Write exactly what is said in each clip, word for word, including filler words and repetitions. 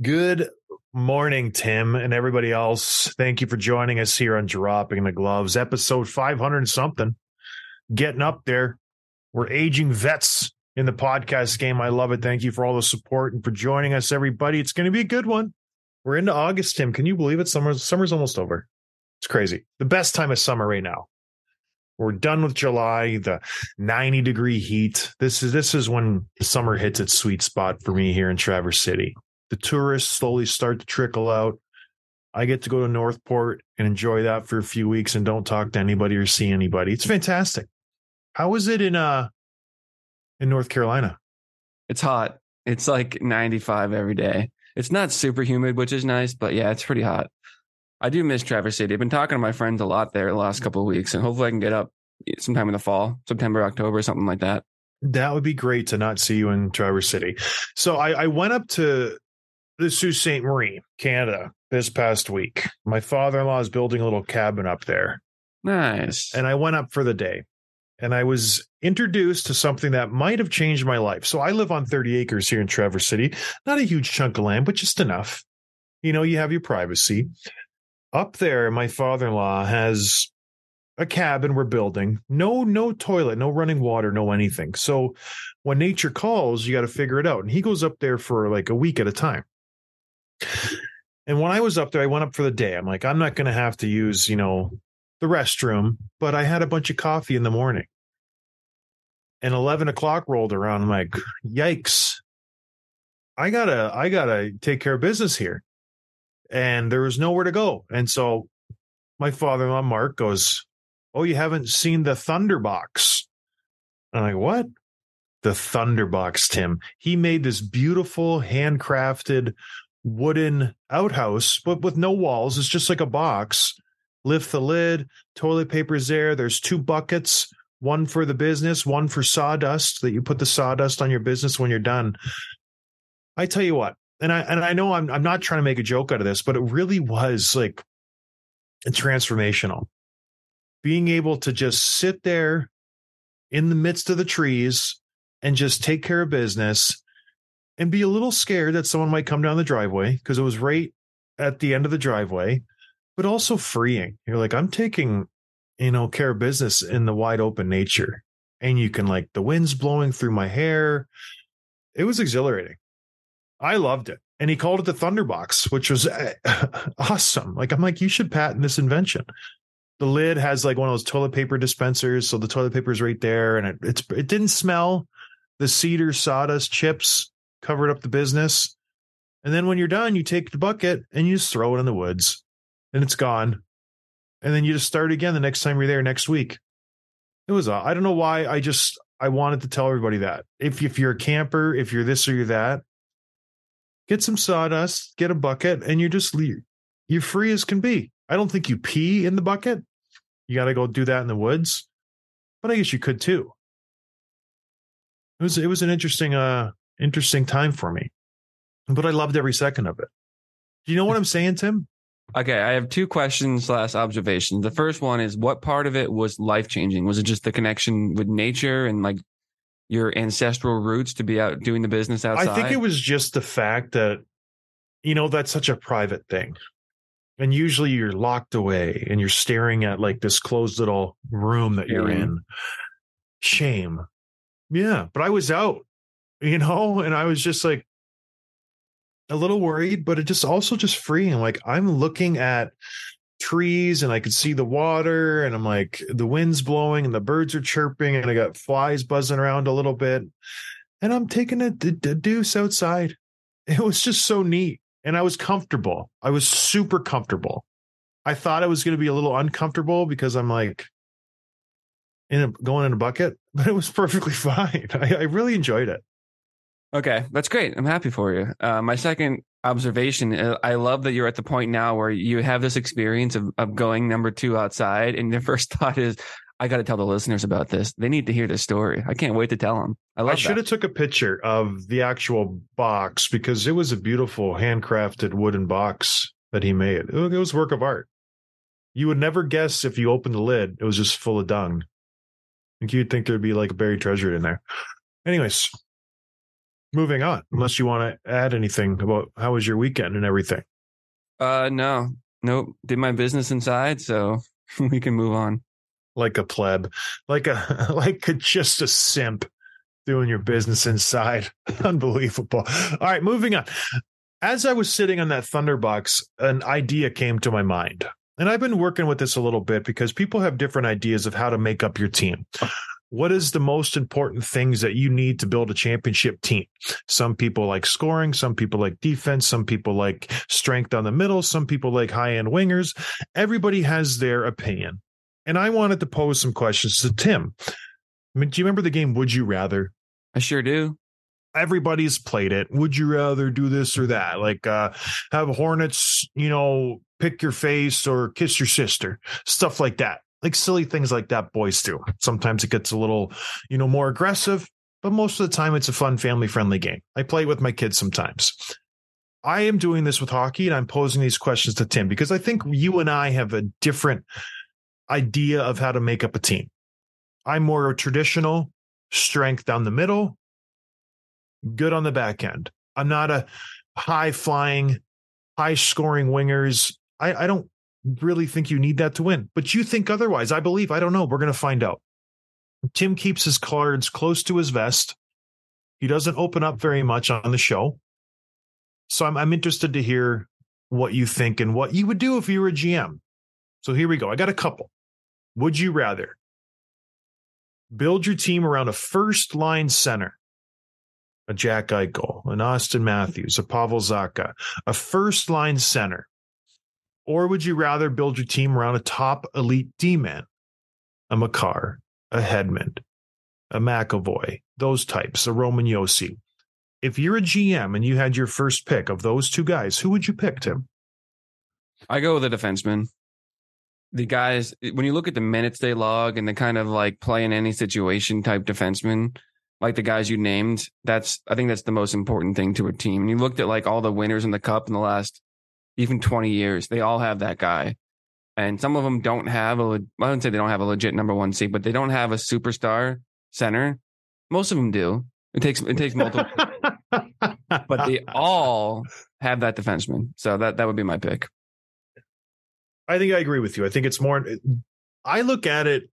Good morning, Tim, and everybody else. Thank you for joining us here on Dropping the Gloves, episode five hundred and something. Getting up there. We're aging vets in the podcast game. I love it. Thank you for all the support and for joining us, everybody. It's going to be a good one. We're into August, Tim. Can you believe it? Summer's, summer's almost over. It's crazy. The best time of summer right now. We're done with July, the ninety degree heat. This is this is when the summer hits its sweet spot for me here in Traverse City. The tourists slowly start to trickle out. I get to go to Northport and enjoy that for a few weeks and don't talk to anybody or see anybody. It's fantastic. How is it in uh in North Carolina? It's hot. It's like ninety-five every day. It's not super humid, which is nice, but yeah, it's pretty hot. I do miss Traverse City. I've been talking to my friends a lot there the last couple of weeks, and hopefully I can get up sometime in the fall, September, October, something like that. That would be great to not see you in Traverse City. So I, I went up to the Sault Ste. Marie, Canada, this past week. My father-in-law is building a little cabin up there. Nice. And I went up for the day. And I was introduced to something that might have changed my life. So I live on thirty acres here in Traverse City. Not a huge chunk of land, but just enough. You know, you have your privacy. Up there, my father-in-law has a cabin we're building. No, no toilet, no running water, no anything. So when nature calls, you got to figure it out. And he goes up there for like a week at a time. And when I was up there, I went up for the day. I'm like, I'm not going to have to use, you know, the restroom, but I had a bunch of coffee in the morning. And eleven o'clock rolled around. I'm like, yikes. I gotta, I gotta take care of business here. And there was nowhere to go. And so my father-in-law, Mark, goes, oh, you haven't seen the Thunderbox? I'm like, what? The Thunderbox, Tim. He made this beautiful handcrafted wooden outhouse, but with no walls. It's just like a box. Lift the lid, toilet paper's there. There's two buckets, one for the business, one for sawdust, that you put the sawdust on your business when you're done. I tell you what, and I and I know I'm I'm not trying to make a joke out of this, but it really was like transformational. Being able to just sit there in the midst of the trees and just take care of business and be a little scared that someone might come down the driveway because it was right at the end of the driveway, but also freeing. You're like, I'm taking, you know, care of business in the wide open nature. And you can, like, the wind's blowing through my hair. It was exhilarating. I loved it. And he called it the Thunderbox, which was awesome. Like, I'm like, you should patent this invention. The lid has like one of those toilet paper dispensers. So the toilet paper is right there. And it, it's, it didn't smell. The cedar sawdust chips covered up the business. And then when you're done, you take the bucket and you just throw it in the woods and it's gone. And then you just start again the next time you're there next week. It was, I don't know why. I just, I wanted to tell everybody that if, if you're a camper, if you're this or you're that, get some sawdust, get a bucket, and you just leave. You're free as can be. I don't think you pee in the bucket. You got to go do that in the woods, but I guess you could too. It was, it was an interesting, uh, interesting time for me, but I loved every second of it. Do you know what I'm saying, Tim? Okay, I have two questions slash observations. The first one is, what part of it was life-changing? Was it just the connection with nature and like your ancestral roots to be out doing the business outside? I think it was just the fact that, you know, that's such a private thing. And usually you're locked away and you're staring at like this closed little room that you're Shame. in. Shame. Yeah, but I was out, you know, and I was just like a little worried, but it just also just freeing. Like, I'm looking at trees and I could see the water and I'm like, the wind's blowing and the birds are chirping and I got flies buzzing around a little bit and I'm taking a, a, a deuce outside. It was just so neat. And I was comfortable. I was super comfortable. I thought I was going to be a little uncomfortable because I'm like in a, going in a bucket, but it was perfectly fine. I, I really enjoyed it. Okay, that's great. I'm happy for you. Uh, my second observation, uh, I love that you're at the point now where you have this experience of, of going number two outside. And your first thought is, I got to tell the listeners about this. They need to hear this story. I can't wait to tell them. I love I should have took a picture of the actual box because it was a beautiful handcrafted wooden box that he made. It was a work of art. You would never guess if you opened the lid, it was just full of dung. Like you'd think there'd be like a buried treasure in there. Anyways, moving on, unless you want to add anything about how was your weekend and everything. Uh, no, nope. Did my business inside, so we can move on. Like a pleb, like a like a, just a simp doing your business inside. Unbelievable. All right, moving on. As I was sitting on that Thunderbox, an idea came to my mind. And I've been working with this a little bit because people have different ideas of how to make up your team. What is the most important things that you need to build a championship team? Some people like scoring, some people like defense, some people like strength on the middle, some people like high-end wingers. Everybody has their opinion. And I wanted to pose some questions to Tim. I mean, do you remember the game Would You Rather? I sure do. Everybody's played it. Would you rather do this or that? Like uh, have Hornets, you know, pick your face or kiss your sister, stuff like that. Like silly things like that boys do. Sometimes it gets a little, you know, more aggressive, but most of the time it's a fun, family-friendly game. I play it with my kids sometimes. I am doing this with hockey, and I'm posing these questions to Tim because I think you and I have a different idea of how to make up a team. I'm more traditional, strength down the middle, good on the back end. I'm not a high-flying, high-scoring wingers. I, I don't really think you need that to win, but you think otherwise. I believe. I don't know. We're going to find out. Tim keeps his cards close to his vest. He doesn't open up very much on the show. So I'm, I'm interested to hear what you think and what you would do if you were a G M. So here we go. I got a couple. Would you rather build your team around a first line center, a Jack Eichel, an Austin Matthews, a Pavel Zacha, a first line center? Or would you rather build your team around a top elite D-man, a Makar, a Hedman, a McAvoy, those types, a Roman Josi? If you're a G M and you had your first pick of those two guys, who would you pick, Tim? I go with a defenseman. The guys, when you look at the minutes they log and the kind of like play in any situation type defenseman, like the guys you named, that's I think that's the most important thing to a team. And you looked at like all the winners in the Cup in the last even twenty years, they all have that guy. And some of them don't have a, I wouldn't say they don't have a legit number one seed, but they don't have a superstar center. Most of them do. It takes, it takes multiple, but they all have that defenseman. So that, that would be my pick. I think I agree with you. I think it's more, I look at it,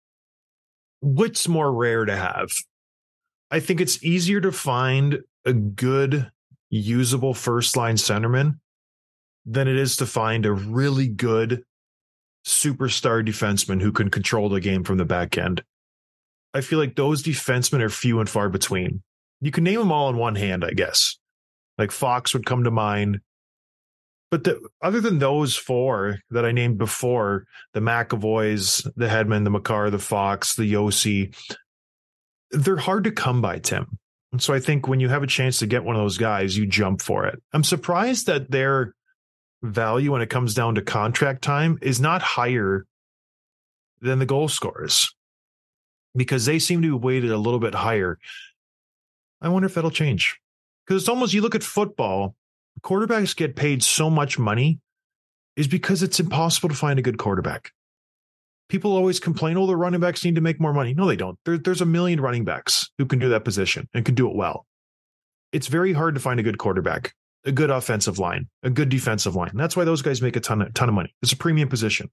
what's more rare to have? I think it's easier to find a good, usable first line centerman than it is to find a really good superstar defenseman who can control the game from the back end. I feel like those defensemen are few and far between. You can name them all in one hand, I guess. Like Fox would come to mind. But the, other than those four that I named before, the McAvoys, the Hedman, the Makar, the Fox, the Josi, they're hard to come by, Tim. And so I think when you have a chance to get one of those guys, you jump for it. I'm surprised that their value when it comes down to contract time is not higher than the goal scorers, because they seem to be weighted a little bit higher. I wonder if that'll change, because it's almost, you look at football, quarterbacks get paid so much money is because it's impossible to find a good quarterback. People always complain, oh, the running backs need to make more money. No, they don't. There, there's a million running backs who can do that position and can do it well. It's very hard to find a good quarterback, a good offensive line, a good defensive line. And that's why those guys make a ton of, ton of money. It's a premium position.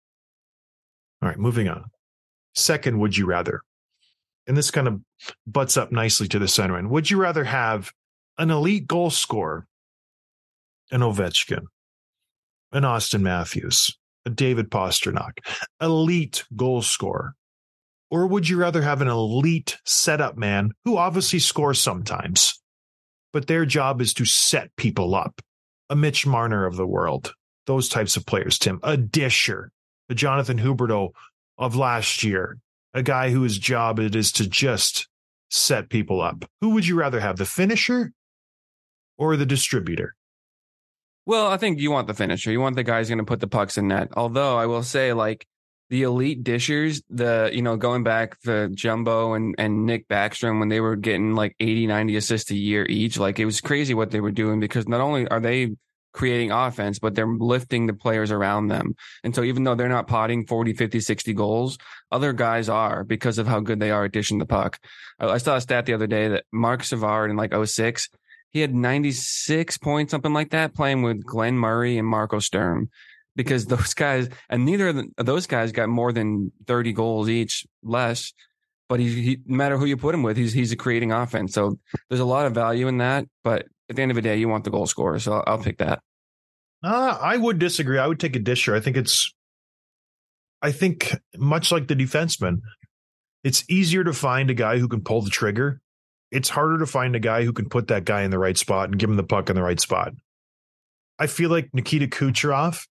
All right, moving on. Second, would you rather? And this kind of butts up nicely to the center end. Would you rather have an elite goal scorer, an Ovechkin, an Austin Matthews, a David Pastrnak, elite goal scorer? Or would you rather have an elite setup man who obviously scores sometimes, but their job is to set people up? A Mitch Marner of the world, those types of players, Tim. A Disher, a Jonathan Huberdeau of last year, a guy whose job it is to just set people up. Who would you rather have, the finisher or the distributor? Well, I think you want the finisher. You want the guy who's going to put the pucks in net. Although I will say, like, the elite dishers, the, you know, going back the Jumbo and, and Nick Backstrom, when they were getting like eighty, ninety assists a year each, like it was crazy what they were doing, because not only are they creating offense, but they're lifting the players around them. And so even though they're not potting forty, fifty, sixty goals, other guys are because of how good they are at dishing the puck. I, I saw a stat the other day that Mark Savard in like oh six, he had ninety-six points, something like that, playing with Glenn Murray and Marco Sturm, because those guys, and neither of those guys got more than thirty goals each, less. But he, he, no matter who you put him with, he's he's a creating offense. So there's a lot of value in that. But at the end of the day, you want the goal scorer. So I'll, I'll pick that. Uh, I would disagree. I would take a disher. I think it's, I think much like the defenseman, it's easier to find a guy who can pull the trigger. It's harder to find a guy who can put that guy in the right spot and give him the puck in the right spot. I feel like Nikita Kucherov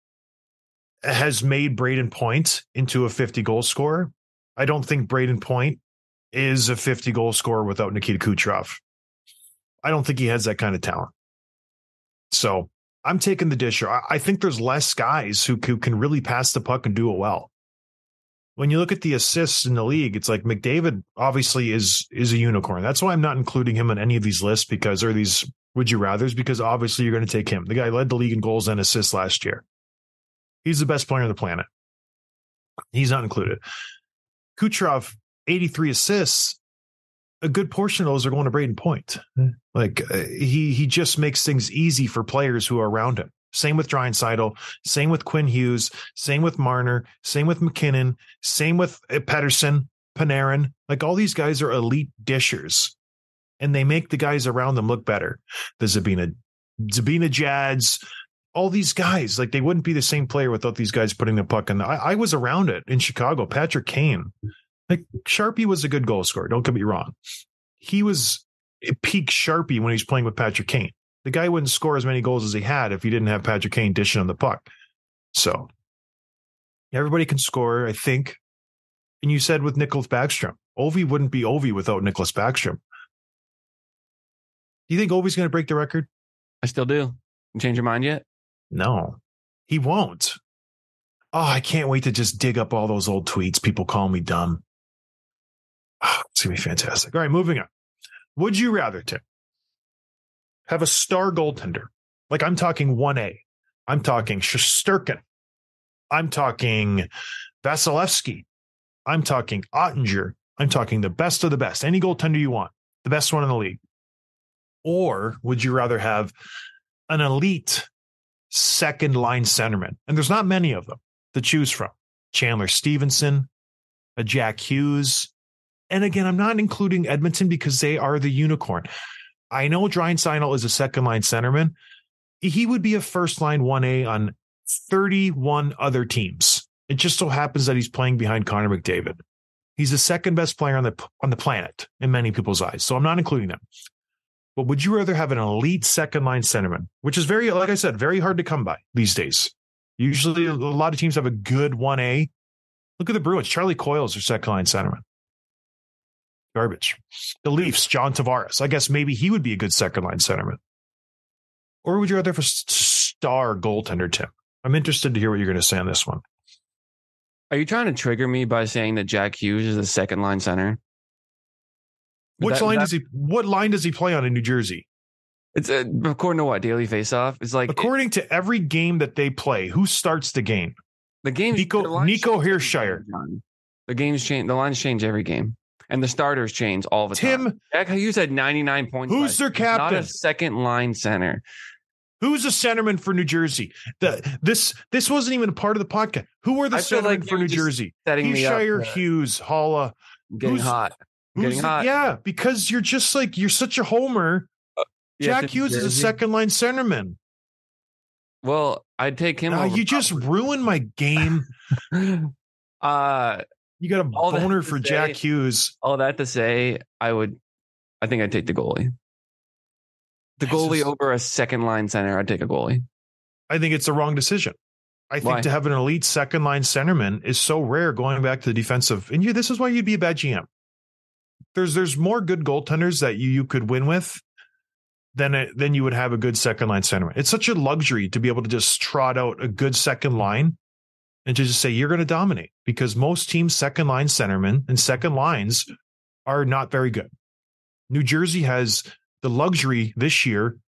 has made Braden Point into a fifty goal scorer. I don't think Braden Point is a fifty goal scorer without Nikita Kucherov. I don't think he has that kind of talent. So I'm taking the disher. I, I think there's less guys who, who can really pass the puck and do it well. When you look at the assists in the league, it's like McDavid obviously is, is a unicorn. That's why I'm not including him on any of these lists because, or these would you rathers, because obviously you're going to take him. The guy led the league in goals and assists last year. He's the best player on the planet. He's not included. Kucherov, eighty-three assists. A good portion of those are going to Braden Point. Like uh, he he just makes things easy for players who are around him. Same with Draisaitl, same with Quinn Hughes, same with Marner, same with McKinnon, same with Pettersson, Panarin. Like all these guys are elite dishers, and they make the guys around them look better. The Zabina, Zabina Jads, all these guys, like they wouldn't be the same player without these guys putting the puck in. The, I, I was around it in Chicago. Patrick Kane, like Sharpie was a good goal scorer. Don't get me wrong. He was peak Sharpie when he was playing with Patrick Kane. The guy wouldn't score as many goals as he had if he didn't have Patrick Kane dishing on the puck. So everybody can score, I think. And you said with Nicholas Backstrom, Ovi wouldn't be Ovi without Nicholas Backstrom. Do you think Ovi's going to break the record? I still do. You change your mind yet? No, he won't. Oh, I can't wait to just dig up all those old tweets. People call me dumb. Oh, it's going to be fantastic. All right, moving on. Would you rather, Tim, have a star goaltender? Like I'm talking one A. I'm talking Shesterkin. I'm talking Vasilevsky. I'm talking Ottinger. I'm talking the best of the best. Any goaltender you want. The best one in the league. Or would you rather have an elite second line centerman? And there's not many of them to choose from. Chandler Stevenson, a Jack Hughes. And again, I'm not including Edmonton because they are the unicorn. I know Draisaitl is a second line centerman. He would be a first line one A on thirty-one other teams. It just so happens that he's playing behind Connor McDavid. He's the second best player on the on the planet in many people's eyes. So I'm not including them. But would you rather have an elite second line centerman, which is very, like I said, very hard to come by these days? Usually a lot of teams have a good one A. Look at the Bruins. Charlie Coyle's their second line centerman. Garbage. The Leafs, John Tavares. I guess maybe he would be a good second line centerman. Or would you rather have a star goaltender, Tim? I'm interested to hear what you're going to say on this one. Are you trying to trigger me by saying that Jack Hughes is a second line center? Which that, line that, does he? What line does he play on in New Jersey? It's uh, according to what? Daily Faceoff. It's like according it, to every game that they play. Who starts the game? The game. Nico Nico Hershiser. The games change. The lines change every game, and the starters change all the Tim, time. Jack Hughes had ninety-nine points. Who's their captain? Not a second line center. Who's a centerman for New Jersey? The, this this wasn't even a part of the podcast. Who are the centermen like for New Jersey? Hershiser, up, uh, Hughes, Holla. Getting hot. Getting hot. Yeah, because you're just like, you're such a homer. Uh, yeah, Jack Hughes is a second line centerman. Well, I'd take him. Uh, you just ruined my game. uh, you got a boner for say, Jack Hughes. All that to say, I would, I think I'd take the goalie. The goalie just, over a second line center, I'd take a goalie. I think it's the wrong decision. I think why? To have an elite second line centerman is so rare going back to the defensive. And you, this is why you'd be a bad G M. There's there's more good goaltenders that you, you could win with than it, than you would have a good second line centerman. It's such a luxury to be able to just trot out a good second line and to just say you're going to dominate, because most teams' second line centermen and second lines are not very good. New Jersey has the luxury this year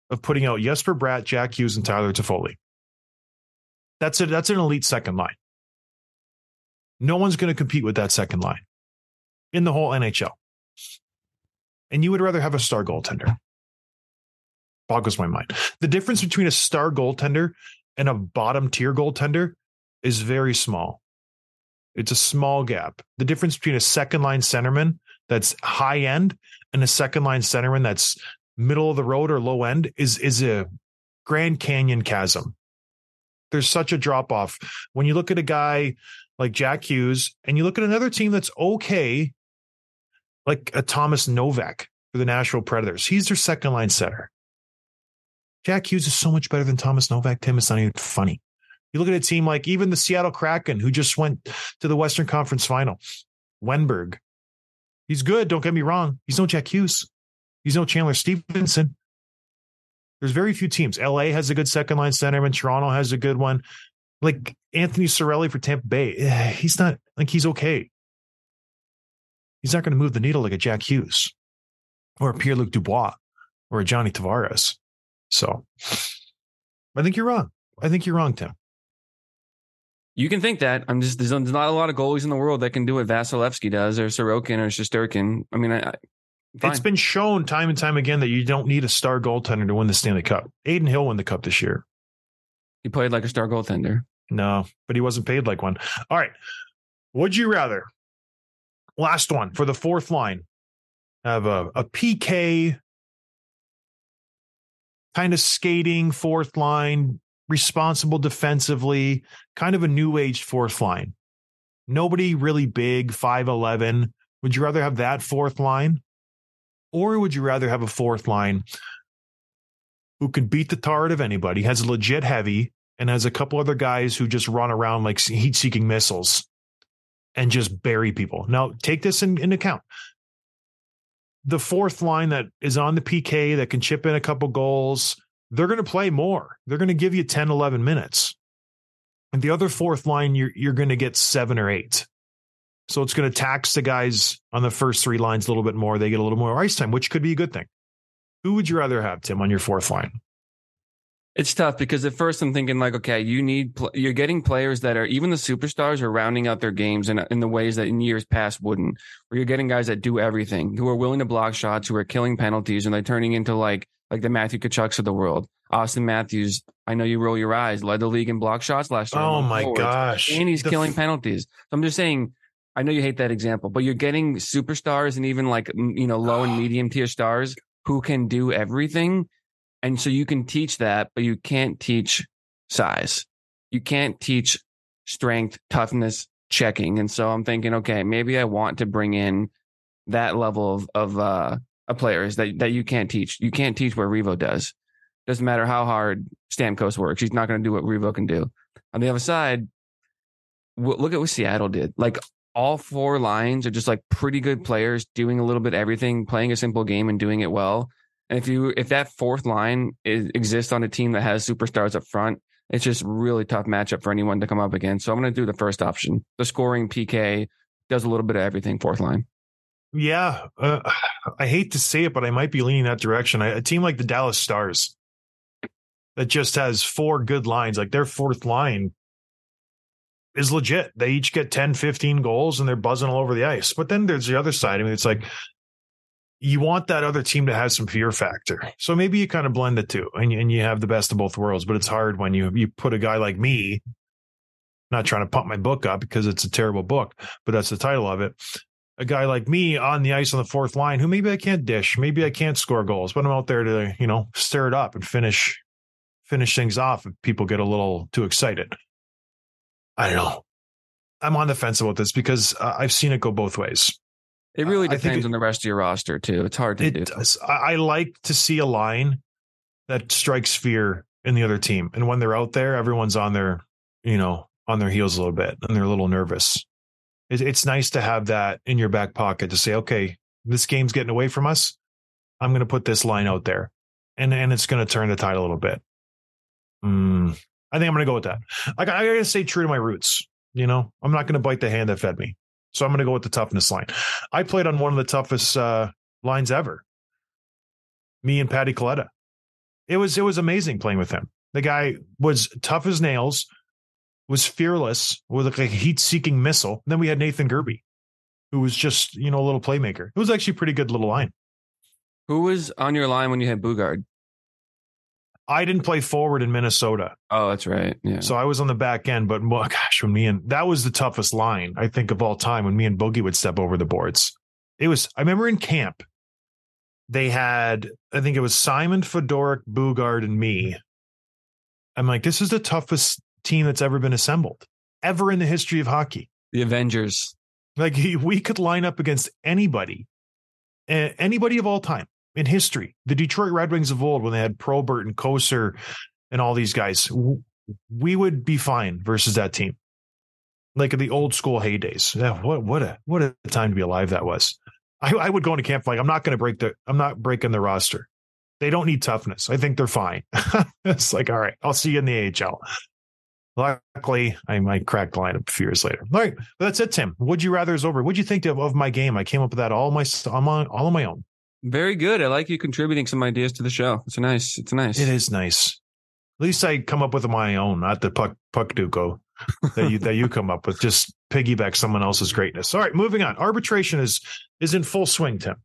of putting out Jesper Bratt, Jack Hughes, and Tyler Toffoli. That's it. That's an elite second line. No one's going to compete with that second line in the whole N H L. And you would rather have a star goaltender. Boggles my mind. The difference between a star goaltender and a bottom tier goaltender is very small. It's a small gap. The difference between a second line centerman that's high end and a second line centerman that's middle of the road or low end is, is a Grand Canyon chasm. There's such a drop off. When you look at a guy like Jack Hughes and you look at another team that's okay, like a Thomas Novak for the Nashville Predators, he's their second line center. Jack Hughes is so much better than Thomas Novak, Tim. It's not even funny. You look at a team like even the Seattle Kraken, who just went to the Western Conference Final. Wenberg. He's good, don't get me wrong. He's no Jack Hughes. He's no Chandler Stevenson. There's very few teams. L A has a good second line centerman. Toronto has a good one. Like Anthony Cirelli for Tampa Bay. He's not, like, he's okay. He's not going to move the needle like a Jack Hughes or a Pierre-Luc Dubois or a Johnny Tavares. So I think you're wrong. I think you're wrong, Tim. You can think that. I'm just, there's not a lot of goalies in the world that can do what Vasilevsky does or Sorokin or Shesterkin. I mean, I, I Fine. It's been shown time and time again that you don't need a star goaltender to win the Stanley Cup. Adin Hill won the Cup this year. He played like a star goaltender. No, but he wasn't paid like one. All right. Would you rather? Last one for the fourth line. Have a, a P K kind of skating fourth line, responsible defensively, kind of a new age fourth line. Nobody really big, five eleven. Would you rather have that fourth line? Or would you rather have a fourth line who can beat the tar out of anybody, has a legit heavy, and has a couple other guys who just run around like heat-seeking missiles and just bury people? Now, take this in, in account. The fourth line that is on the P K that can chip in a couple goals, they're going to play more. They're going to give you ten, eleven minutes. And the other fourth line, you're, you're going to get seven or eight. So it's going to tax the guys on the first three lines a little bit more. They get a little more ice time, which could be a good thing. Who would you rather have, Tim, on your fourth line? It's tough because at first I'm thinking like, okay, you need, you're getting players that are, even the superstars are rounding out their games in, in the ways that in years past wouldn't, where you're getting guys that do everything, who are willing to block shots, who are killing penalties, and they're turning into like, like the Matthew Tkachuks of the world. Austin Matthews, I know you roll your eyes, led the league in block shots last year. Oh my forwards, gosh. And he's the killing f- penalties. So I'm just saying, I know you hate that example, but you're getting superstars and even like, you know, low and medium tier stars who can do everything. And so you can teach that, but you can't teach size. You can't teach strength, toughness, checking. And so I'm thinking, okay, maybe I want to bring in that level of, of, uh, of players that, that you can't teach. You can't teach what Revo does. Doesn't matter how hard Stamkos works. He's not going to do what Revo can do. On the other side, look at what Seattle did. Like, all four lines are just like pretty good players doing a little bit of everything, playing a simple game and doing it well. And if you if that fourth line is, exists on a team that has superstars up front, it's just really tough matchup for anyone to come up against. So I'm going to do the first option. The scoring P K does a little bit of everything, fourth line. Yeah, uh, I hate to say it, but I might be leaning that direction. I, a team like the Dallas Stars that just has four good lines, like their fourth line is legit. They each get ten, fifteen goals and they're buzzing all over the ice. But then there's the other side. I mean, it's like you want that other team to have some fear factor. So maybe you kind of blend the two and you, and you have the best of both worlds. But it's hard when you you put a guy like me, not trying to pump my book up because it's a terrible book, but that's the title of it. A guy like me on the ice on the fourth line who maybe I can't dish, maybe I can't score goals, but I'm out there to, you know, stir it up and finish finish things off if people get a little too excited. I don't know. I'm on the fence about this because uh, I've seen it go both ways. It really uh, depends it, on the rest of your roster, too. It's hard to it do. Does. I, I like to see a line that strikes fear in the other team. And when they're out there, everyone's on their, you know, on their heels a little bit and they're a little nervous. It, it's nice to have that in your back pocket to say, okay, this game's getting away from us. I'm going to put this line out there and, and it's going to turn the tide a little bit. Hmm. I think I'm going to go with that. I, I got to stay true to my roots. You know, I'm not going to bite the hand that fed me. So I'm going to go with the toughness line. I played on one of the toughest uh, lines ever. Me and Patty Coletta. It was it was amazing playing with him. The guy was tough as nails, was fearless, with like a heat-seeking missile. Then we had Nathan Gerbe, who was just, you know, a little playmaker. It was actually a pretty good little line. Who was on your line when you had Boogaard? I didn't play forward in Minnesota. Oh, that's right. Yeah. So I was on the back end, but well, gosh, when me and that was the toughest line, I think, of all time, when me and Boogie would step over the boards. It was, I remember in camp, they had, I think it was Simon, Fedoruk, Boogaard, and me. I'm like, this is the toughest team that's ever been assembled, ever in the history of hockey. The Avengers. Like, we could line up against anybody, anybody of all time in history. The Detroit Red Wings of old, when they had Probert and Kosar and all these guys, we would be fine versus that team. Like in the old school heydays. Yeah, what what a what a time to be alive that was. I, I would go into camp like, I'm not going to break the I'm not breaking the roster. They don't need toughness. I think they're fine. It's like, all right, I'll see you in the A H L. Luckily, I might crack the lineup a few years later. All right, but that's it, Tim. Would you rather is over. What'd you think of, of my game? I came up with that all my I'm on all on my own. Very good. I like you contributing some ideas to the show. It's a nice. It's nice. It is nice. At least I come up with my own, not the puck puck duco that you that you come up with. Just piggyback someone else's greatness. All right, moving on. Arbitration is is in full swing, Tim.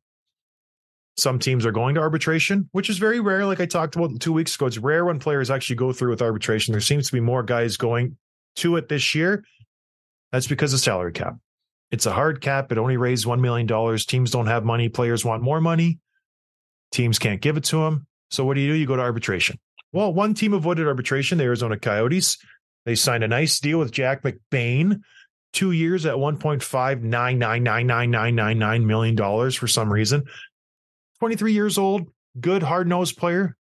Some teams are going to arbitration, which is very rare. Like I talked about two weeks ago, it's rare when players actually go through with arbitration. There seems to be more guys going to it this year. That's because of salary cap. It's a hard cap. It only raised one million dollars. Teams don't have money. Players want more money. Teams can't give it to them. So what do you do? You go to arbitration. Well, one team avoided arbitration, the Arizona Coyotes. They signed a nice deal with Jack McBain, two years at one point five nine nine nine nine nine nine nine million dollars for some reason. twenty-three years old, good hard-nosed player.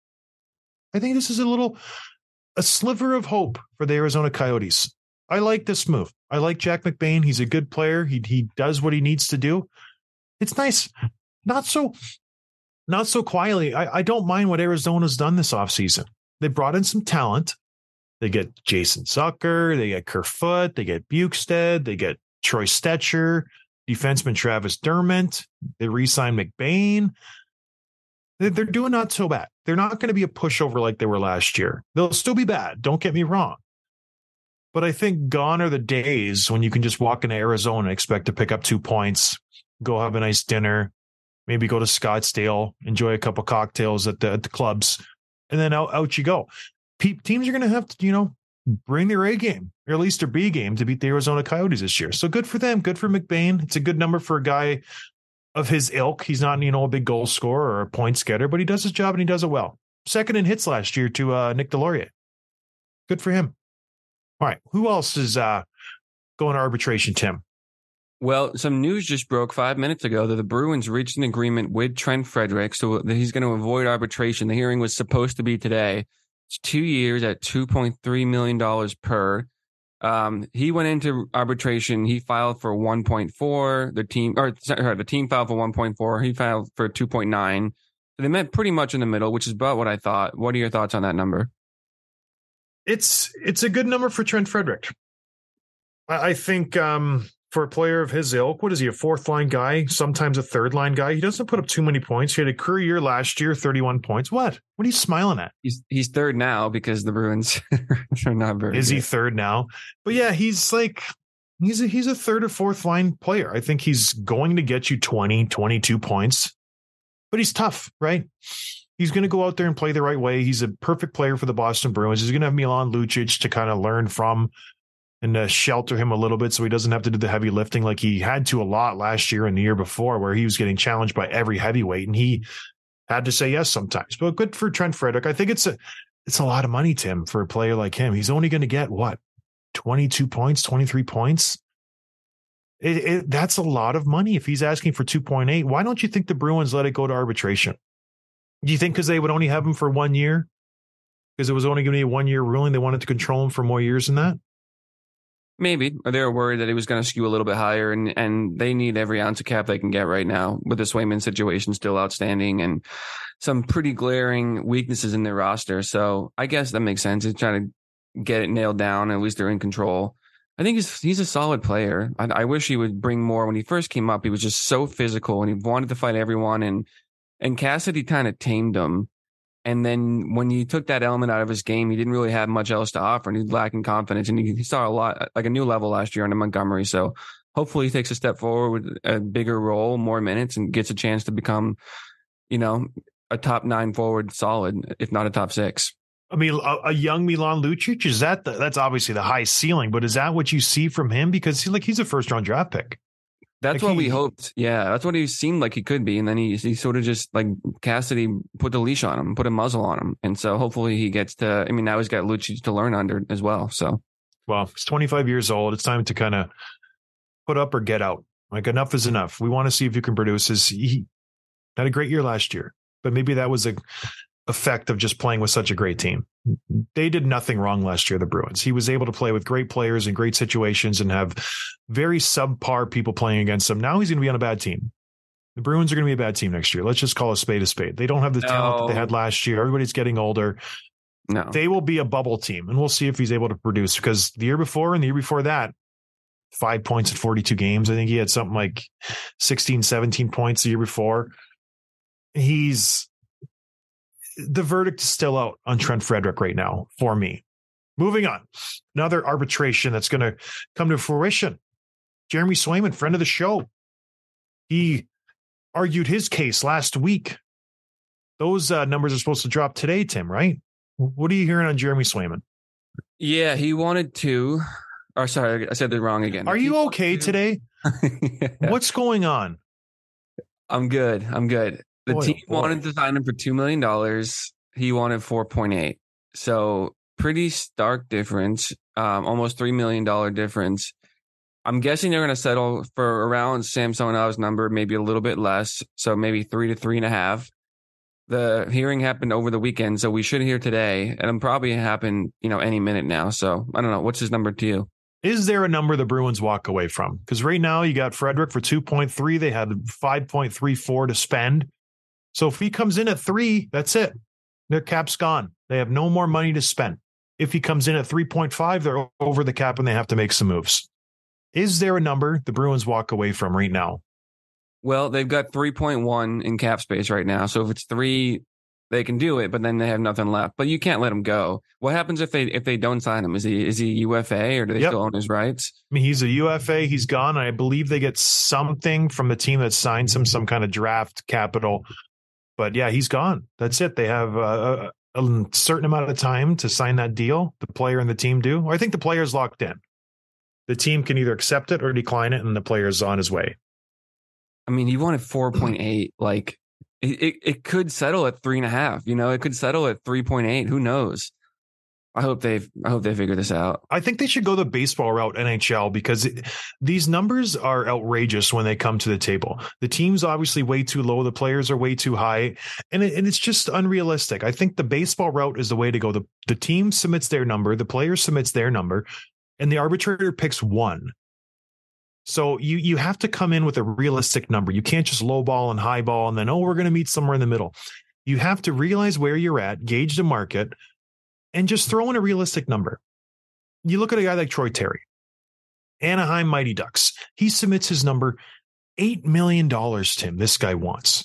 I think this is a little, a sliver of hope for the Arizona Coyotes. I like this move. I like Jack McBain. He's a good player. He he does what he needs to do. It's nice. Not so, not so quietly. I, I don't mind what Arizona's done this offseason. They brought in some talent. They get Jason Zucker. They get Kerfoot. They get Bukestad. They get Troy Stetcher, defenseman Travis Dermott. They re-signed McBain. They're, they're doing not so bad. They're not going to be a pushover like they were last year. They'll still be bad. Don't get me wrong. But I think gone are the days when you can just walk into Arizona and expect to pick up two points, go have a nice dinner, maybe go to Scottsdale, enjoy a couple cocktails at the, at the clubs, and then out, out you go. Pe- teams are going to have to, you know, bring their A game, or at least their B game, to beat the Arizona Coyotes this year. So good for them. Good for McBain. It's a good number for a guy of his ilk. He's not, you know, a big goal scorer or a point getter, but he does his job and he does it well. Second in hits last year to uh, Nick Delorier. Good for him. All right. Who else is uh, going to arbitration, Tim? Well, some news just broke five minutes ago that the Bruins reached an agreement with Trent Frederic so that he's going to avoid arbitration. The hearing was supposed to be today. It's two years at two point three million dollars per. Um, he went into arbitration. He filed for one point four. The team, or sorry, the team filed for one point four. He filed for two point nine. So they met pretty much in the middle, which is about what I thought. What are your thoughts on that number? It's it's a good number for Trent Frederic. I, I think um, for a player of his ilk, what is he, a fourth line guy, sometimes a third line guy? He doesn't put up too many points. He had a career year last year, thirty-one points. What? What are you smiling at? He's he's third now because the Bruins are not very Is good. he third now? But yeah, he's like, he's a, he's a third or fourth line player. I think he's going to get you twenty, twenty-two points, but he's tough, right? He's going to go out there and play the right way. He's a perfect player for the Boston Bruins. He's going to have Milan Lucic to kind of learn from and uh, shelter him a little bit so he doesn't have to do the heavy lifting like he had to a lot last year and the year before, where he was getting challenged by every heavyweight and he had to say yes sometimes. But good for Trent Frederic. I think it's a it's a lot of money, Tim, for a player like him. He's only going to get what, twenty-two points, twenty-three points. It, it, that's a lot of money if he's asking for two point eight. Why don't you think the Bruins let it go to arbitration? Do you think because they would only have him for one year? Because it was only going to be a one-year ruling, they wanted to control him for more years than that? Maybe. Or they were worried that he was going to skew a little bit higher, and, and they need every ounce of cap they can get right now with the Swayman situation still outstanding and some pretty glaring weaknesses in their roster. So I guess that makes sense. He's trying to get it nailed down. At least they're in control. I think he's he's a solid player. I, I wish he would bring more. When he first came up, he was just so physical and he wanted to fight everyone. And and Cassidy kind of tamed him. And then when you took that element out of his game, he didn't really have much else to offer, and he's lacking confidence. And he, he saw a lot, like a new level last year under Montgomery. So hopefully he takes a step forward with a bigger role, more minutes, and gets a chance to become, you know, a top nine forward solid, if not a top six. I mean, a, a young Milan Lucic, is that the, that's obviously the high ceiling, but is that what you see from him? Because he, like he's a first round draft pick. That's like what he, we hoped. Yeah, that's what he seemed like he could be. And then he he sort of just like Cassidy put the leash on him, put a muzzle on him. And so hopefully he gets to, I mean, now he's got Lucic to learn under as well. So, well, he's twenty-five years old. It's time to kind of put up or get out. Like enough is enough. We want to see if you can produce. His, he had a great year last year, but maybe that was a effect of just playing with such a great team. They did nothing wrong last year, the Bruins. He was able to play with great players in great situations and have very subpar people playing against him. Now he's going to be on a bad team. The Bruins are going to be a bad team next year. Let's just call a spade a spade. They don't have the no. talent that they had last year. Everybody's getting older. No, they will be a bubble team, and we'll see if he's able to produce, because the year before and the year before that, five points in forty-two games. I think he had something like sixteen, seventeen points the year before. He's the verdict is still out on Trent Frederic right now for me. Moving on. Another arbitration that's going to come to fruition. Jeremy Swayman, friend of the show. He argued his case last week. Those uh, numbers are supposed to drop today, Tim, right? What are you hearing on Jeremy Swayman? Yeah, he wanted to. Or sorry, I said it wrong again. Are you okay today? Yeah. What's going on? I'm good. I'm good. The boy, team boy. wanted to sign him for two million dollars. He wanted four point eight. So pretty stark difference, um, almost three million dollars difference. I'm guessing they're going to settle for around Samsonov's number, maybe a little bit less. So maybe three to three and a half. The hearing happened over the weekend, so we should hear today. And it'll probably happen, you know, any minute now. So I don't know. What's his number to you? Is there a number the Bruins walk away from? Because right now you got Frederic for two point three. They had five point three four to spend. So if he comes in at three, that's it. Their cap's gone. They have no more money to spend. If he comes in at three point five, they're over the cap and they have to make some moves. Is there a number the Bruins walk away from right now? Well, they've got three point one in cap space right now. So if it's three, they can do it, but then they have nothing left. But you can't let him go. What happens if they if they don't sign him? Is he is he U F A or do they yep. still own his rights? I mean, he's a U F A. He's gone. I believe they get something from the team that signs him, some kind of draft capital. But yeah, he's gone. That's it. They have a, a certain amount of time to sign that deal. The player and the team do. I think the player's locked in. The team can either accept it or decline it, and the player's on his way. I mean, he wanted four point eight. Like, it, it, it could settle at three and a half. You know, it could settle at three point eight. Who knows? I hope they I hope they figure this out. I think they should go the baseball route, N H L, because it, these numbers are outrageous when they come to the table. The team's obviously way too low. The players are way too high, and, it, and it's just unrealistic. I think the baseball route is the way to go. The, the team submits their number, the player submits their number, and the arbitrator picks one. So you you have to come in with a realistic number. You can't just lowball and highball and then, oh, we're going to meet somewhere in the middle. You have to realize where you're at, gauge the market, and just throw in a realistic number. You look at a guy like Troy Terry, Anaheim Mighty Ducks. He submits his number, eight million dollars, Tim, this guy wants.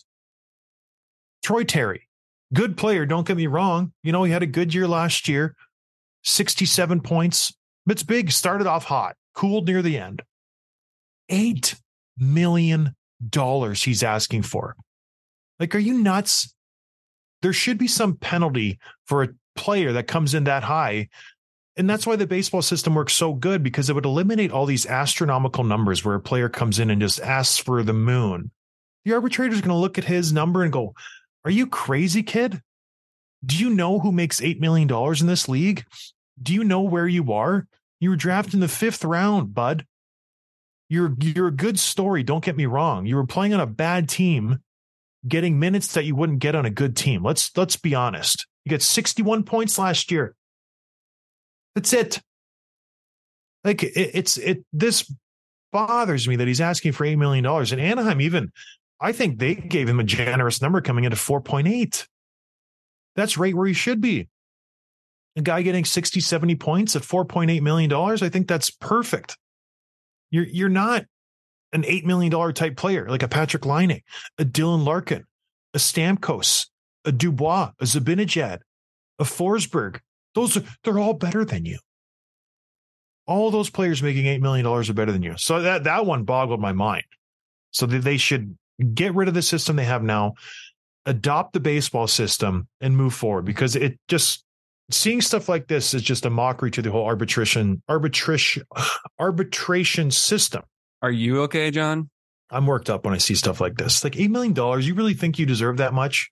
Troy Terry, good player, don't get me wrong. You know, he had a good year last year, sixty-seven points. It's big, started off hot, cooled near the end. eight million dollars he's asking for. Like, are you nuts? There should be some penalty for a player that comes in that high. And that's why the baseball system works so good, because it would eliminate all these astronomical numbers where a player comes in and just asks for the moon. The arbitrator's going to look at his number and go, are you crazy, kid? Do you know who makes eight million dollars in this league? Do you know where you are? You were drafted in the fifth round, bud. You're, you're a good story. Don't get me wrong. You were playing on a bad team, getting minutes that you wouldn't get on a good team. Let's, let's be honest. You got sixty-one points last year. That's it. Like it, it's it. This bothers me that he's asking for eight million dollars. And Anaheim, even, I think they gave him a generous number coming into four point eight. That's right where he should be. A guy getting sixty, seventy points at four point eight million dollars. I think that's perfect. You're you're not an eight million dollars type player like a Patrick Laine, a Dylan Larkin, a Stamkos. a Dubois, a Zibanejad, a Forsberg. Those are, they're all better than you. All those players making eight million dollars are better than you. So that, that one boggled my mind. So that they should get rid of the system they have now, adopt the baseball system, and move forward, because it just, seeing stuff like this is just a mockery to the whole arbitration, arbitration, arbitration system. Are you okay, John? I'm worked up when I see stuff like this. Like eight million dollars, you really think you deserve that much?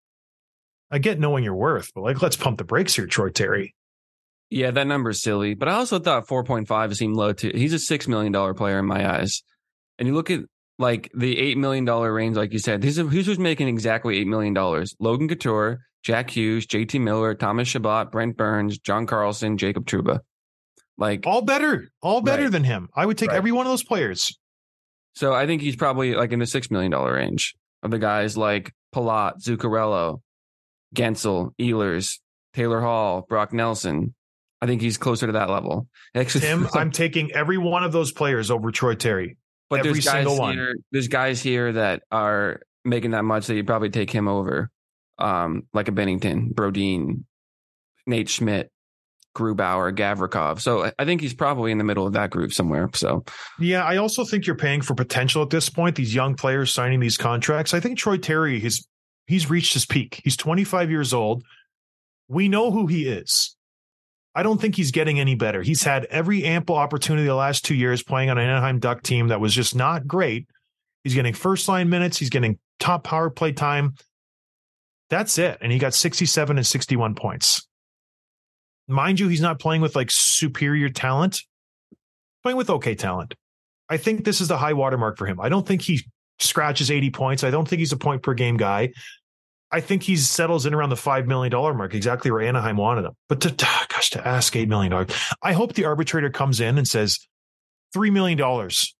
I get knowing your worth, but like, let's pump the brakes here, Troy Terry. Yeah, that number's silly. But I also thought four point five seemed low too. He's a six million dollars player in my eyes. And you look at like the eight million dollars range, like you said, he's who's making exactly eight million dollars. Logan Couture, Jack Hughes, J T Miller, Thomas Chabot, Brent Burns, John Carlson, Jacob Trouba. Like all better, all better right. than him. I would take right. every one of those players. So I think he's probably like in the six million dollars range of the guys like Palat, Zuccarello, Gensel, Ehlers, Taylor Hall, Brock Nelson. I think he's closer to that level. Actually, Tim, I'm taking every one of those players over Troy Terry. But every there's guys single one. Here, there's guys here that are making that much that you probably take him over, um, like a Bennington, Brodin, Nate Schmidt, Grubauer, Gavrikov. So I think he's probably in the middle of that group somewhere. So yeah, I also think you're paying for potential at this point. These young players signing these contracts. I think Troy Terry has he's reached his peak. He's twenty-five years old. We know who he is. I don't think he's getting any better. He's had every ample opportunity the last two years playing on an Anaheim Duck team that was just not great. He's getting first line minutes. He's getting top power play time. That's it. And he got sixty-seven and sixty-one points. Mind you, he's not playing with like superior talent, playing with okay talent. I think this is the high watermark for him. I don't think he scratches eighty points. I don't think he's a point per game guy. I think he settles in around the five million dollars mark, exactly where Anaheim wanted him. But to, gosh, to ask eight million dollars, I hope the arbitrator comes in and says three million dollars.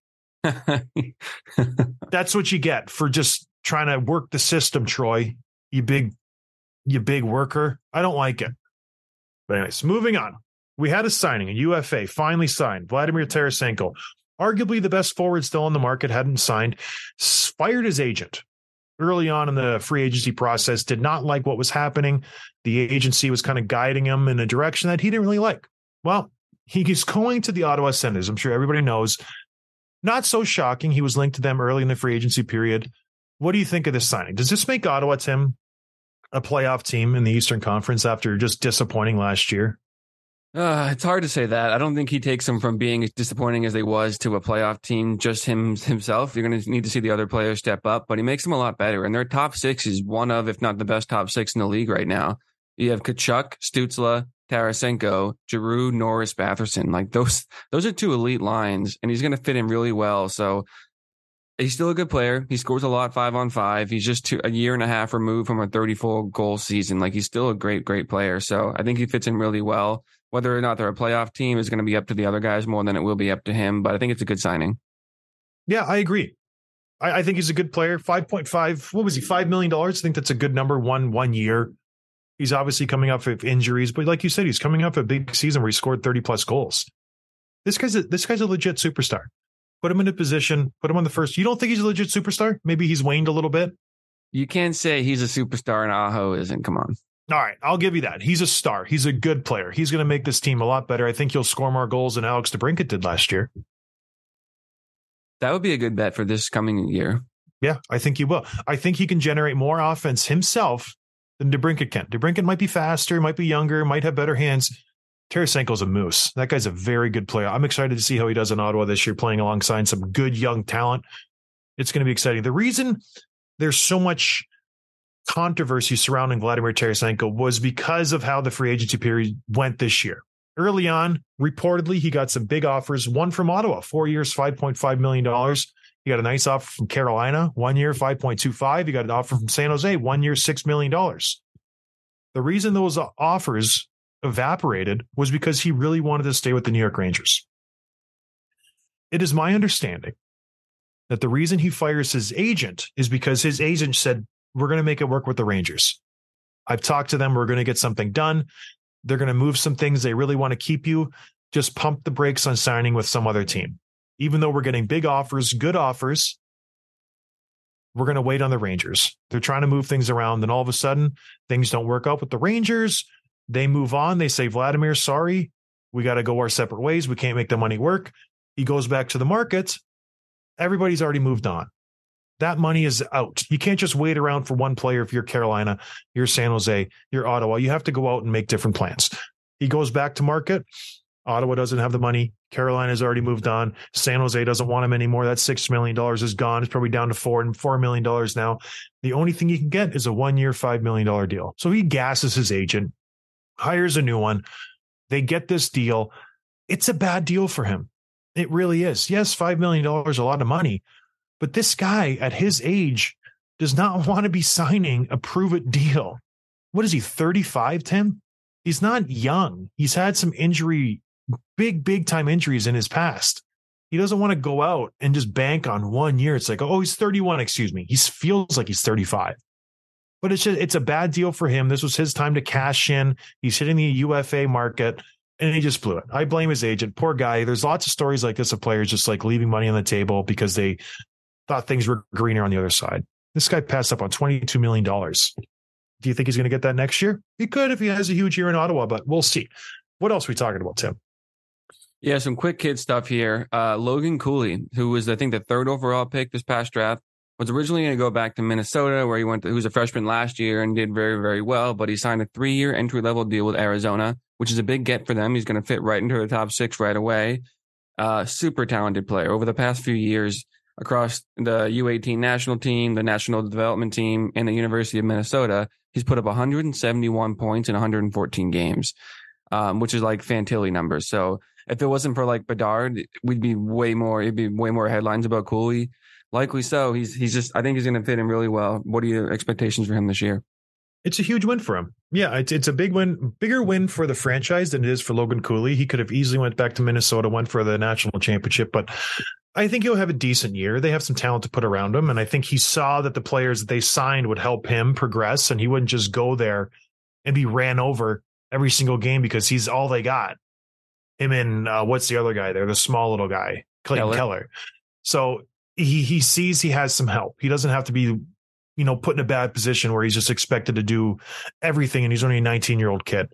That's what you get for just trying to work the system, Troy. You big, you big worker. I don't like it. But anyways, moving on. We had a signing, a U F A, finally signed. Vladimir Tarasenko, arguably the best forward still on the market, hadn't signed, fired his agent early on in the free agency process, did not like what was happening. The agency was kind of guiding him in a direction that he didn't really like. Well, he's going to the Ottawa Senators. I'm sure everybody knows. Not so shocking. He was linked to them early in the free agency period. What do you think of this signing? Does this make Ottawa, Tim, a playoff team in the Eastern Conference after just disappointing last year? Uh, it's hard to say that. I don't think he takes them from being as disappointing as they was to a playoff team just him himself. You're going to need to see the other players step up, but he makes them a lot better. And their top six is one of, if not the best top six in the league right now. You have Tkachuk, Stützle, Tarasenko, Giroux, Norris, Batherson. Like those, those are two elite lines, and he's going to fit in really well. So he's still a good player. He scores a lot five on five. He's just two, a year and a half removed from a thirty-four goal season. Like he's still a great, great player. So I think he fits in really well. Whether or not they're a playoff team is going to be up to the other guys more than it will be up to him. But I think it's a good signing. Yeah, I agree. I, I think he's a good player. five point five, what was he, five million dollars? I think that's a good number, one one year. He's obviously coming off of injuries, but like you said, he's coming off a big season where he scored thirty plus goals. This guy's a, this guy's a legit superstar. Put him in a position, put him on the first. You don't think he's a legit superstar? Maybe he's waned a little bit. You can't say he's a superstar and Aho isn't. Come on. All right, I'll give you that. He's a star. He's a good player. He's going to make this team a lot better. I think he'll score more goals than Alex DeBrincat did last year. That would be a good bet for this coming year. Yeah, I think he will. I think he can generate more offense himself than DeBrincat can. DeBrincat might be faster, might be younger, might have better hands. Tarasenko's a moose. That guy's a very good player. I'm excited to see how he does in Ottawa this year, playing alongside some good young talent. It's going to be exciting. The reason there's so much controversy surrounding Vladimir Tarasenko was because of how the free agency period went this year. Early on, reportedly, he got some big offers. One from Ottawa, four years, five point five million dollars. He got a nice offer from Carolina, one year, five point two five. He got an offer from San Jose, one year, six million dollars. The reason those offers evaporated was because he really wanted to stay with the New York Rangers. It is my understanding that the reason he fires his agent is because his agent said, we're going to make it work with the Rangers. I've talked to them. We're going to get something done. They're going to move some things. They really want to keep you. Just pump the brakes on signing with some other team. Even though we're getting big offers, good offers, we're going to wait on the Rangers. They're trying to move things around. Then all of a sudden, things don't work out with the Rangers. They move on. They say, Vladimir, sorry, we got to go our separate ways. We can't make the money work. He goes back to the market. Everybody's already moved on. That money is out. You can't just wait around for one player if you're Carolina, you're San Jose, you're Ottawa. You have to go out and make different plans. He goes back to market. Ottawa doesn't have the money. Carolina's already moved on. San Jose doesn't want him anymore. That six million dollars is gone. It's probably down to four and four million dollars now. The only thing you can get is a one-year, five million dollars deal. So he gasses his agent, hires a new one. They get this deal. It's a bad deal for him. It really is. Yes, five million dollars is a lot of money, but this guy at his age does not want to be signing a prove-it deal. What is he, thirty-five, Tim? He's not young. He's had some injury big, big time injuries in his past. He doesn't want to go out and just bank on one year. It's like, oh, he's thirty-one, excuse me. He feels like he's thirty-five. But it's just, it's a bad deal for him. This was his time to cash in. He's hitting the U F A market, and he just blew it. I blame his agent. Poor guy. There's lots of stories like this of players just like leaving money on the table because they thought things were greener on the other side. This guy passed up on twenty-two million dollars. Do you think he's going to get that next year? He could if he has a huge year in Ottawa, but we'll see. What else are we talking about, Tim? Yeah, some quick kid stuff here. Uh, Logan Cooley, who was, I think, the third overall pick this past draft, was originally going to go back to Minnesota, where he went to, he was a freshman last year and did very, very well, but he signed a three-year entry-level deal with Arizona, which is a big get for them. He's going to fit right into the top six right away. Uh, super talented player. Over the past few years, across the U eighteen national team, the national development team, and the University of Minnesota, he's put up one hundred seventy-one points in one hundred fourteen games, um, which is like Fantilli numbers. So if it wasn't for like Bedard, we'd be way more, it'd be way more headlines about Cooley. Likely so. He's, he's just, I think he's going to fit in really well. What are your expectations for him this year? It's a huge win for him. Yeah, it's it's a big win, bigger win for the franchise than it is for Logan Cooley. He could have easily went back to Minnesota, went for the national championship, but I think he'll have a decent year. They have some talent to put around him, and I think he saw that the players that they signed would help him progress, and he wouldn't just go there and be ran over every single game because he's all they got. Him and uh, what's the other guy there? The small little guy, Clayton Keller. Keller. So he he sees he has some help. He doesn't have to be, you know, put in a bad position where he's just expected to do everything, and he's only a nineteen-year-old kid.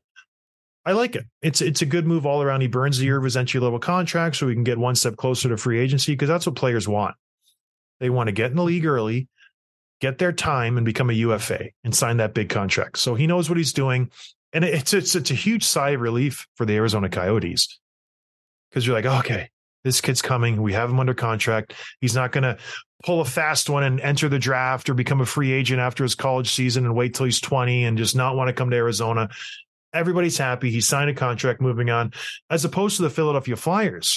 I like it. It's it's a good move all around. He burns the year of his entry-level contract so he can get one step closer to free agency, because that's what players want. They want to get in the league early, get their time, and become a U F A and sign that big contract. So he knows what he's doing. And it's it's it's a huge sigh of relief for the Arizona Coyotes, because you're like, oh, okay, this kid's coming. We have him under contract. He's not going to pull a fast one and enter the draft or become a free agent after his college season and wait till he's twenty and just not want to come to Arizona. Everybody's happy. He signed a contract, moving on, as opposed to the Philadelphia Flyers.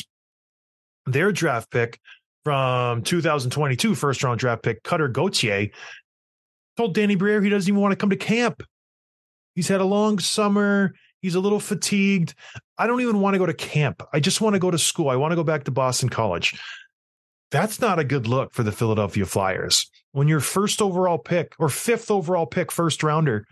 Their draft pick from two thousand twenty-two, first round draft pick, Cutter Gauthier, told Danny Briere he doesn't even want to come to camp. He's had a long summer. He's a little fatigued. I don't even want to go to camp. I just want to go to school. I want to go back to Boston College. That's not a good look for the Philadelphia Flyers. When your first overall pick or fifth overall pick, first rounder,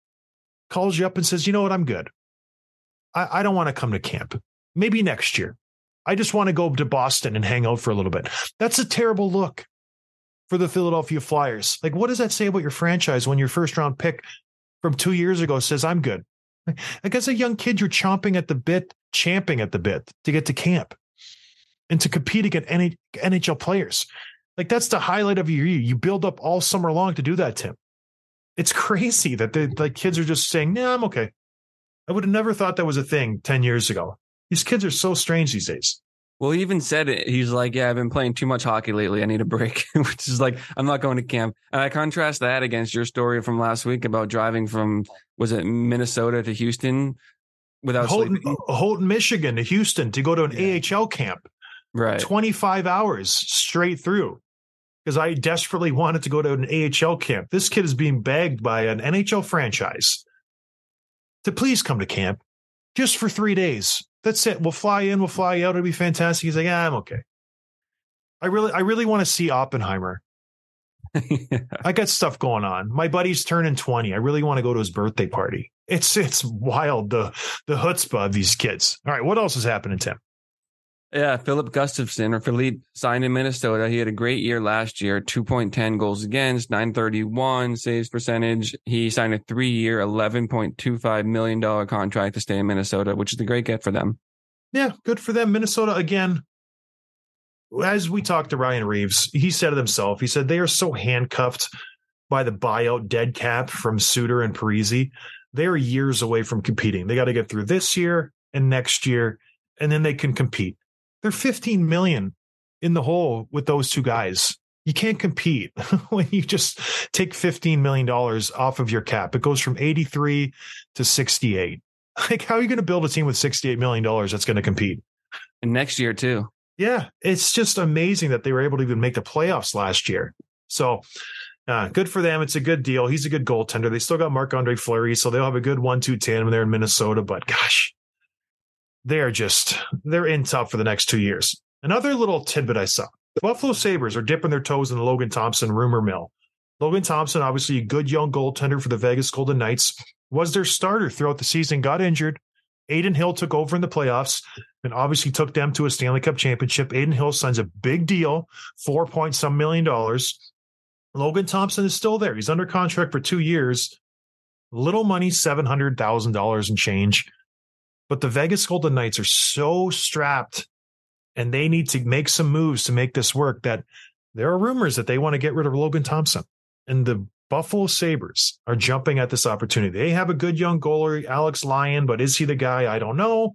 calls you up and says, you know what, I'm good. I, I don't want to come to camp. Maybe next year. I just want to go to Boston and hang out for a little bit. That's a terrible look for the Philadelphia Flyers. Like, what does that say about your franchise when your first round pick from two years ago says, I'm good? Like, as a young kid, you're chomping at the bit, champing at the bit to get to camp and to compete against N H L players. Like, that's the highlight of your year. You build up all summer long to do that, Tim. It's crazy that the like kids are just saying, yeah, I'm okay. I would have never thought that was a thing ten years ago. These kids are so strange these days. Well, he even said it. He's like, yeah, I've been playing too much hockey lately. I need a break, which is like, I'm not going to camp. And I contrast that against your story from last week about driving from, was it Minnesota to Houston without Houghton, sleeping? Houghton, Michigan to Houston to go to an yeah. A H L camp. Right. twenty-five hours straight through, because I desperately wanted to go to an A H L camp. This kid is being begged by an N H L franchise to please come to camp just for three days. That's it. We'll fly in, we'll fly out. It'll be fantastic. He's like, yeah, I'm okay. I really, I really want to see Oppenheimer. yeah. I got stuff going on. My buddy's turning twenty. I really want to go to his birthday party. It's, it's wild. The, the chutzpah of these kids. All right. What else is happening, Tim? Yeah, Philip Gustafson or Philippe signed in Minnesota. He had a great year last year, two point one zero goals against, nine thirty-one saves percentage. He signed a three-year, eleven point two five million dollars contract to stay in Minnesota, which is a great get for them. Yeah, good for them. Minnesota, again, as we talked to Ryan Reeves, he said it himself. He said they are so handcuffed by the buyout dead cap from Suter and Parise. They are years away from competing. They got to get through this year and next year, and then they can compete. They're fifteen million dollars in the hole with those two guys. You can't compete when you just take fifteen million dollars off of your cap. It goes from eighty-three to sixty-eight. Like, how are you going to build a team with sixty-eight million dollars that's going to compete? And next year, too. Yeah, it's just amazing that they were able to even make the playoffs last year. So uh, good for them. It's a good deal. He's a good goaltender. They still got Marc-Andre Fleury, so they'll have a good one two tandem there in Minnesota. But gosh, they're just, they're in tough for the next two years. Another little tidbit I saw. The Buffalo Sabres are dipping their toes in the Logan Thompson rumor mill. Logan Thompson, obviously a good young goaltender for the Vegas Golden Knights, was their starter throughout the season, got injured. Adin Hill took over in the playoffs and obviously took them to a Stanley Cup championship. Adin Hill signs a big deal, four point some million dollars. Logan Thompson is still there. He's under contract for two years. Little money, seven hundred thousand dollars and change. But the Vegas Golden Knights are so strapped and they need to make some moves to make this work that there are rumors that they want to get rid of Logan Thompson. And the Buffalo Sabres are jumping at this opportunity. They have a good young goalie, Alex Lyon, but is he the guy? I don't know.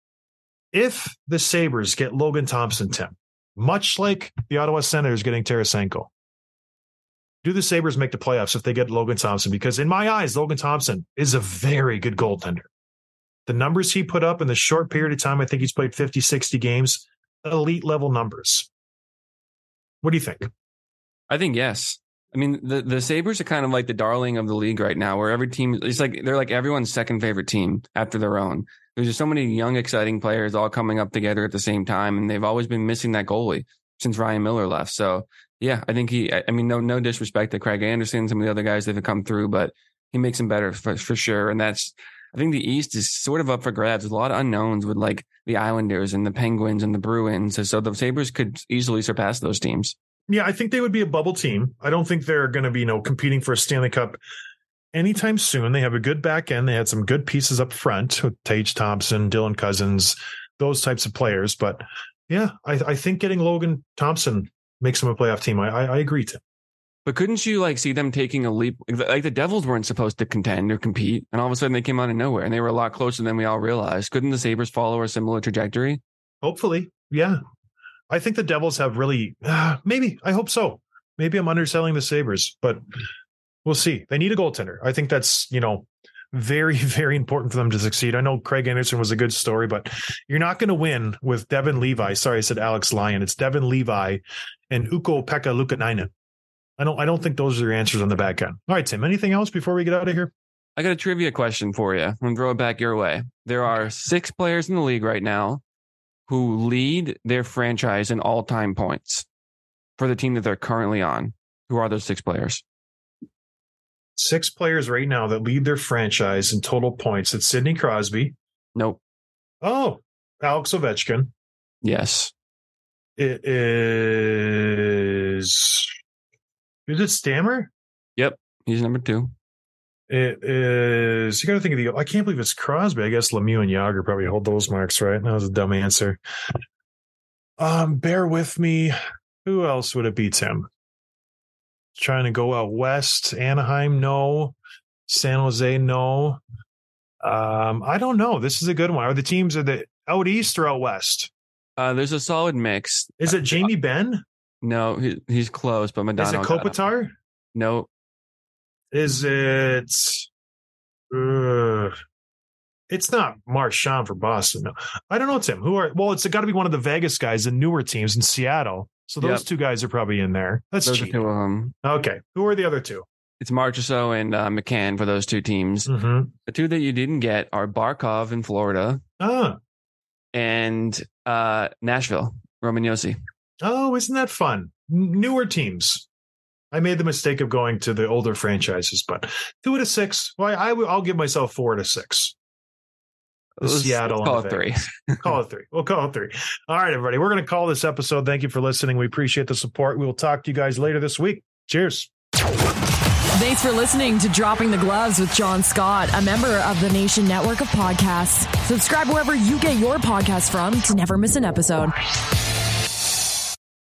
If the Sabres get Logan Thompson, Tim, much like the Ottawa Senators getting Tarasenko, do the Sabres make the playoffs if they get Logan Thompson? Because in my eyes, Logan Thompson is a very good goaltender. The numbers he put up in the short period of time, I think he's played fifty, sixty games, elite level numbers. What do you think? I think yes. I mean, the, the Sabres are kind of like the darling of the league right now, where every team, it's like they're like everyone's second favorite team after their own. There's just so many young, exciting players all coming up together at the same time, and they've always been missing that goalie since Ryan Miller left. So, yeah, I think he, I mean, no no disrespect to Craig Anderson, some of the other guys that have come through, but he makes them better for, for sure. And that's, I think the East is sort of up for grabs. There's a lot of unknowns with like the Islanders and the Penguins and the Bruins. So the Sabres could easily surpass those teams. Yeah, I think they would be a bubble team. I don't think they're going to be, you know, competing for a Stanley Cup anytime soon. They have a good back end. They had some good pieces up front with Tage Thompson, Dylan Cousins, those types of players. But yeah, I, I think getting Logan Thompson makes them a playoff team. I, I, I agree to. But couldn't you like see them taking a leap? Like the Devils weren't supposed to contend or compete, and all of a sudden they came out of nowhere, and they were a lot closer than we all realized. Couldn't the Sabres follow a similar trajectory? Hopefully, yeah. I think the Devils have really, uh, maybe, I hope so. Maybe I'm underselling the Sabres, but we'll see. They need a goaltender. I think that's, you know, very, very important for them to succeed. I know Craig Anderson was a good story, but you're not going to win with Devin Levi. Sorry, I said Alex Lyon. It's Devin Levi and Ukko-Pekka Luukkonen. I don't, I don't think those are your answers on the back end. All right, Tim, anything else before we get out of here? I got a trivia question for you. I'm going to throw it back your way. There are six players in the league right now who lead their franchise in all-time points for the team that they're currently on. Who are those six players? Six players right now that lead their franchise in total points. It's Sidney Crosby. Nope. Oh, Alex Ovechkin. Yes. It is... Is it Stammer? Yep. He's number two. It is, you got to think of the, I can't believe it's Crosby. I guess Lemieux and Yager probably hold those marks, right? That was a dumb answer. Um, bear with me. Who else would it be, Tim? Trying to go out west. Anaheim, no. San Jose, no. Um, I don't know. This is a good one. Are the teams are the out east or out west? Uh, there's a solid mix. Is it Jamie Benn? No, he, he's close, but Madonna. Is it Kopitar? No. Is it? Uh, it's not Marchand for Boston. No, I don't know, Tim. Who are? Well, it's got to be one of the Vegas guys, the newer teams in Seattle. So those Yep. two guys are probably in there. That's Those are cheap. two of them. Okay, who are the other two? It's Marchessault and uh, McCann for those two teams. Mm-hmm. The two that you didn't get are Barkov in Florida Ah, and uh, Nashville, Roman Josi. oh, isn't that fun? N- Newer teams. I made the mistake of going to the older franchises, but two out of six. Well, I, I, I'll give myself four out of six. The let's, Seattle. Let's call it three. Call it three. We'll call it three. All right, everybody. We're going to call this episode. Thank you for listening. We appreciate the support. We will talk to you guys later this week. Cheers. Thanks for listening to Dropping the Gloves with John Scott, a member of the Nation Network of Podcasts. Subscribe wherever you get your podcasts from to never miss an episode.